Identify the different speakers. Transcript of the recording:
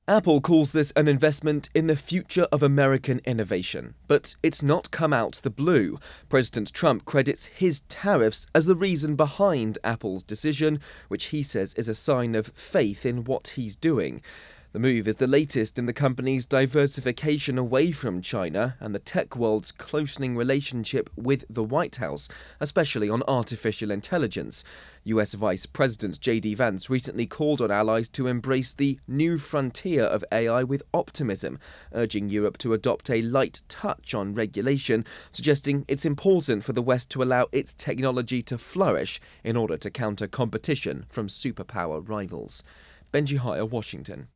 Speaker 1: Apple calls this an investment in the future of American innovation, but it's not come out the blue. President Trump credits his tariffs as the reason behind Apple's decision, which he says is a sign of faith in what he's doing. The move is the latest in the company's diversification away from China and the tech world's closening relationship with the White House, especially on artificial intelligence. US Vice President J.D. Vance recently called on allies to embrace the new frontier of AI with optimism, urging Europe to adopt a light touch on regulation, suggesting it's important for the West to allow its technology to flourish in order to counter competition from superpower rivals. Benji Hire, Washington.